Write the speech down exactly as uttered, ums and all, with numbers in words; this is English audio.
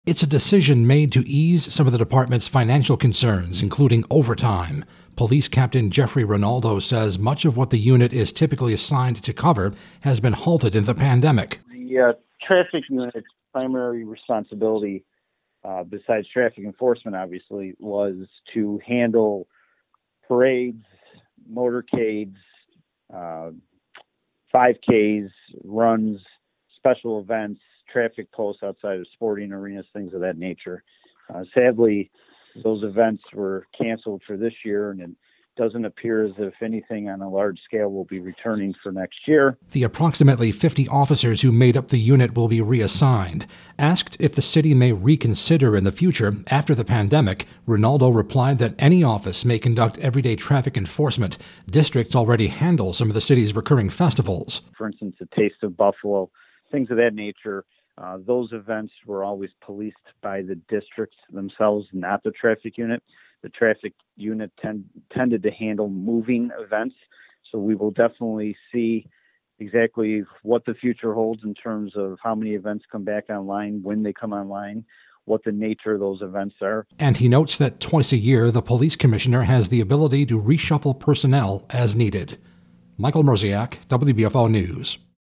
It's a decision made to ease some of the department's financial concerns, including overtime. Police Captain Jeffrey Ronaldo says much of what the unit is typically assigned to cover has been halted in the pandemic. The uh, traffic unit's primary responsibility, uh, besides traffic enforcement, obviously, was to handle parades, motorcades, uh, five Ks, runs, special events, traffic posts outside of sporting arenas, things of that nature. Uh, sadly, those events were canceled for this year, and it doesn't appear as if anything on a large scale will be returning for next year. The approximately fifty officers who made up the unit will be reassigned. Asked if the city may reconsider in the future after the pandemic, Ronaldo replied that any office may conduct everyday traffic enforcement. Districts already handle some of the city's recurring festivals. For instance, the Taste of Buffalo, things of that nature. Uh, those events were always policed by the districts themselves, not the traffic unit. The traffic unit tend, tended to handle moving events, so we will definitely see exactly what the future holds in terms of how many events come back online, when they come online, what the nature of those events are. And he notes that twice a year, the police commissioner has the ability to reshuffle personnel as needed. Michael Mrziak, W B F O News.